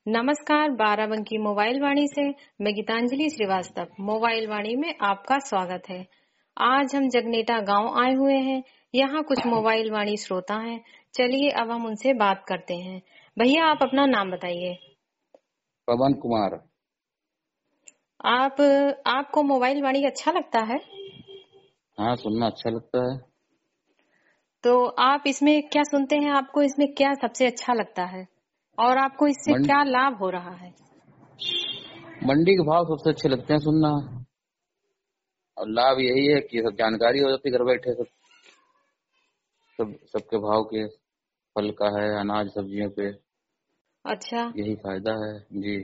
नमस्कार, बाराबंकी मोबाइल वाणी से मैं गीतांजलि श्रीवास्तव। मोबाइल वाणी में आपका स्वागत है। आज हम जगनेटा गांव आए हुए हैं। यहाँ कुछ मोबाइल वाणी श्रोता हैं। चलिए अब हम उनसे बात करते हैं। भैया, आप अपना नाम बताइए। पवन कुमार। आपको मोबाइल वाणी अच्छा लगता है? हाँ, सुनना अच्छा लगता है। तो आप इसमें क्या सुनते हैं? आपको इसमें क्या सबसे अच्छा लगता है और आपको इससे क्या लाभ हो रहा है? मंडी के भाव सबसे अच्छे लगते हैं सुनना। और लाभ यही है कि सब जानकारी हो जाती है घर बैठे। सबके भाव के, फल का है, अनाज सब्जियों पे। अच्छा। यही फायदा है जी।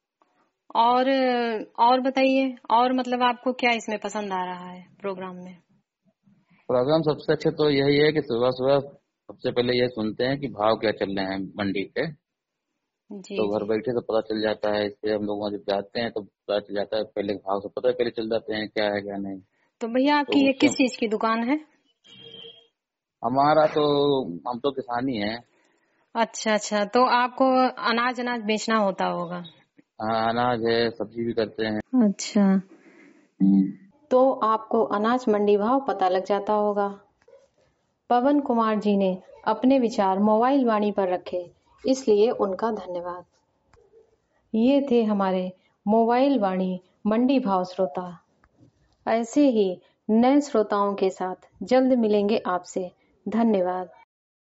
और बताइए, और मतलब आपको क्या इसमें पसंद आ रहा है प्रोग्राम में? प्रोग्राम सबसे अच्छे तो यही है कि सुबह सुबह सबसे पहले ये सुनते हैं कि भाव क्या चल रहे हैं मंडी के। जी तो घर जी। बैठे तो पता चल जाता है। इससे हम लोग वहाँ जब जाते हैं तो पता चल जाता है। पहले भाव से पता पहले चल जाते हैं क्या है क्या नहीं। तो भैया, आपकी तो ये उससे किस चीज की दुकान है? हमारा तो, हम तो किसानी है। अच्छा अच्छा, तो आपको अनाज अनाज बेचना होता होगा। हाँ, अनाज है, सब्जी भी करते हैं। अच्छा। तो आपको अनाज मंडी भाव पता लग जाता होगा। पवन कुमार जी ने अपने विचार मोबाइल वाणी पर रखे, इसलिए उनका धन्यवाद। ये थे हमारे मोबाइल वाणी मंडी भाव श्रोता। ऐसे ही नए श्रोताओं के साथ जल्द मिलेंगे आपसे। धन्यवाद।